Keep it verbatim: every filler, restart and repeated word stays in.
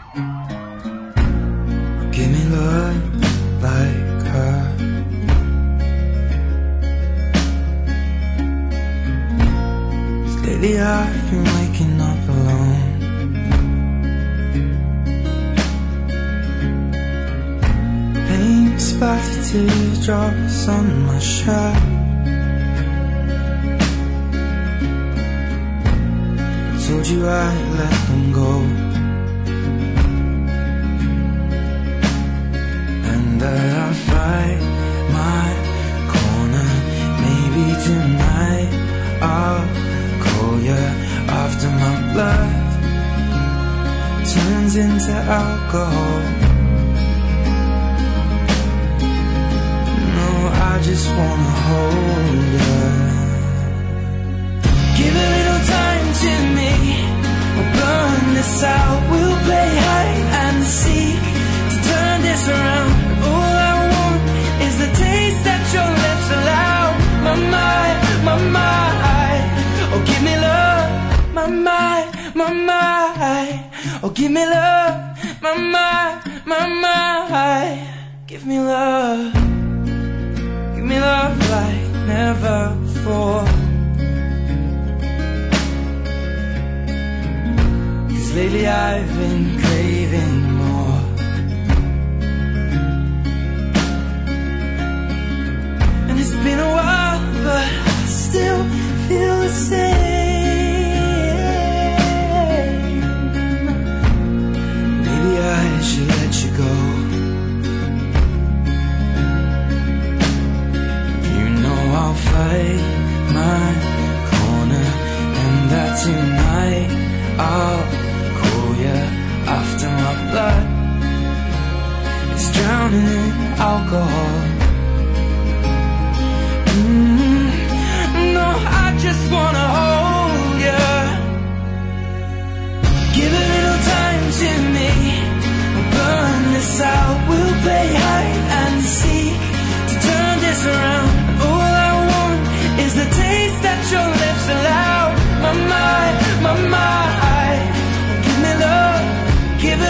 Give me love like her. Lately I've been waking up alone. Paint splattered teardrops on my shirt. I told you I'd let them go, and that I'll fight my corner. Maybe tonight I'll call you after my blood turns into alcohol. No, I just wanna hold you. Give a little time to me, we'll burn this out. We'll play hide and seek to turn this around. All I want is the taste that your lips allow. My mind, my mind. Oh, give me love, my mind, my mind. Oh, give me love, my mind, my mind. Give me love, give me love like never before. 'Cause lately I've been craving more. And it's been a while, but I still feel the same. Maybe I should let you go. You know I'll fight my corner, and that tonight I'll call you after my blood is drowning in alcohol. Mm-hmm. No, I just wanna hold you. Give a little time to me, we'll burn this out. We'll play hide and seek to turn this around. All I want is the taste that your lips allow. My mind, my mind. Give me love, give